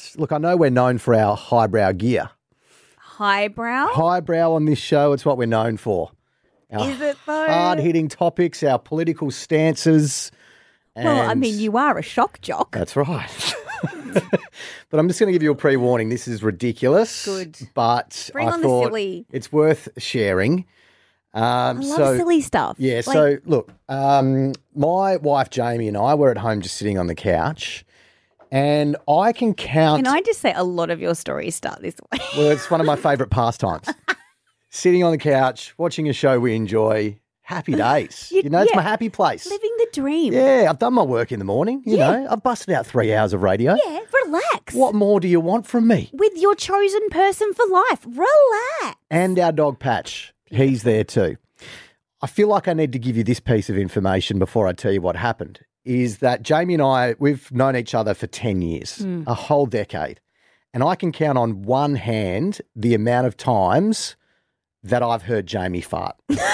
Patch. Look, I know we're known for our highbrow gear. Highbrow? Highbrow on this show, it's what we're known for. Our Is it though? hard-hitting topics, our political stances. Well, I and- mean, you are a shock jock. That's right. But I'm just going to give you a pre-warning. This is ridiculous. Good. But Bring I on the thought silly. it's worth sharing. I love silly stuff. Yeah, Like, so look, my wife Jamie and I were at home just sitting on the couch, and I can count. Can I just say a lot of your stories start this way? Well, it's one of my favourite pastimes. Sitting on the couch, watching a show we enjoy. Happy days. It's yeah. my happy place. Living the dream. Yeah, I've done my work in the morning. You know, I've busted out 3 hours of radio. Yeah, relax. What more do you want from me? With your chosen person for life. Relax. And our dog Patch. He's there too. I feel like I need to give you this piece of information before I tell you what happened, is that Jamie and I, we've known each other for 10 years, a whole decade. And I can count on one hand the amount of times that I've heard Jamie fart.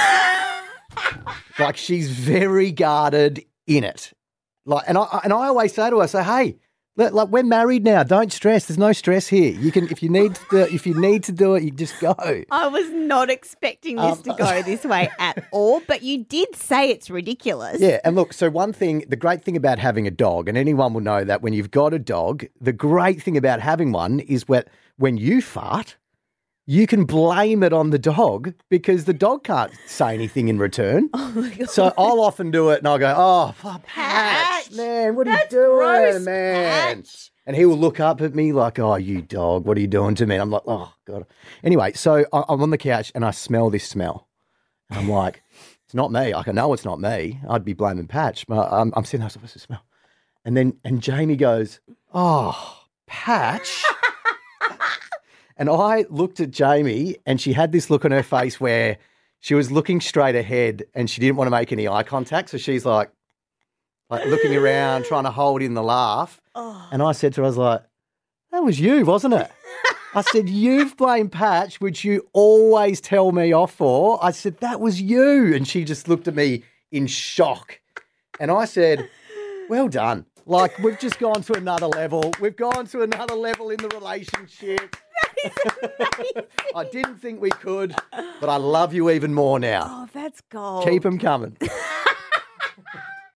Like, she's very guarded in it. Like, and I always say to her, hey, like, we're married now. Don't stress. There's no stress here. You can, if you need to do it, you just go. I was not expecting this to go this way at all, but you did say it's ridiculous. Yeah, and look, so one thing, the great thing about having a dog, and anyone will know that when you've got a dog, the great thing about having one is when you fart, you can blame it on the dog because the dog can't say anything in return. Oh my God. So I'll often do it and I'll go, oh, Patch, man, what are you doing, gross, man? Patch. And he will look up at me like, oh, you dog, what are you doing to me? And I'm like, oh, God. Anyway, so I'm on the couch and I smell this smell. And I'm like, it's not me. I know it's not me. I'd be blaming Patch. But I'm sitting there, what's the smell? And Jamie goes, oh, Patch. And I looked at Jamie and she had this look on her face where she was looking straight ahead and she didn't want to make any eye contact. So she's like looking around, trying to hold in the laugh. Oh. And I said to her, I was like, that was you, wasn't it? I said, you've blamed Patch, which you always tell me off for. I said, that was you. And she just looked at me in shock. And I said, well done. Like, we've just gone to another level. We've gone to another level in the relationship. I didn't think we could, but I love you even more now. Oh, that's gold. Keep them coming.